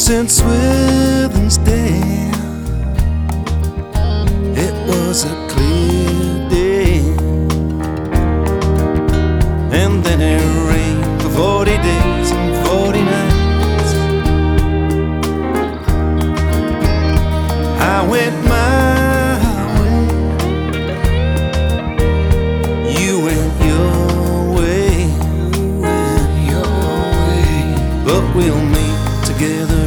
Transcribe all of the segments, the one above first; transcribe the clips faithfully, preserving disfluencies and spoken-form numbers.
Since Wednesday, it was a clear day, and then it rained for forty days and forty nights. I went my way, you went your way, you went your way, but we'll meet together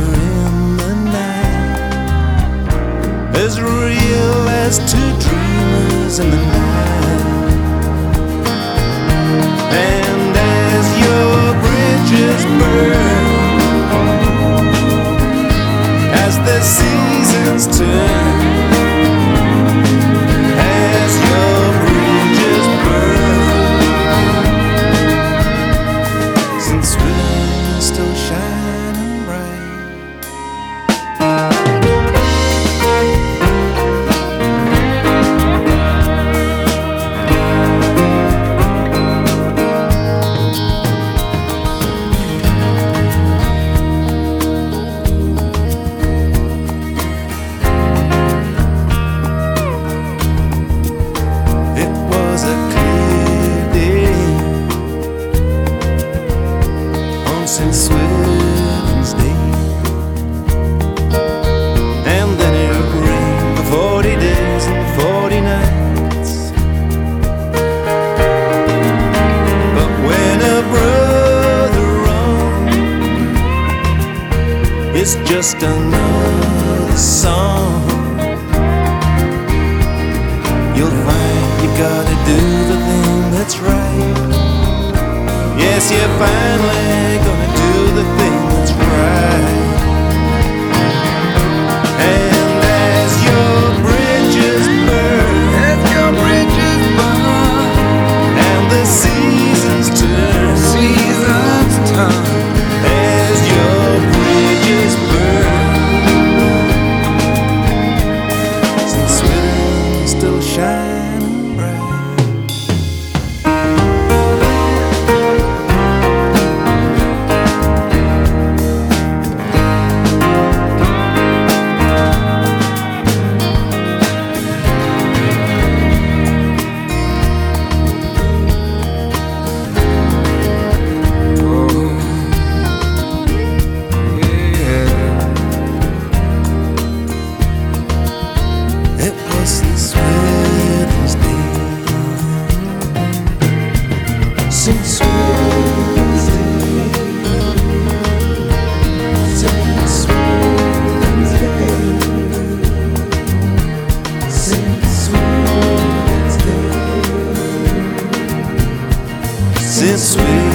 as real as two dreamers in the night. And as your bridges burn, as the seasons turn, as your bridges burn, since we're still shining bright. Since Wednesday, and then it rained for forty days and forty nights. But when a brother wrong is just another song, you'll find you gotta do the thing that's right. Yes, you're finally gonna do the thing that's right. And as your bridges burn, as your bridges burn, and the seasons turn, seasons turn, as your bridges burn, since we're still shining bright. Since Wednesday, since Wednesday, since Wednesday, since Wednesday, since Wednesday.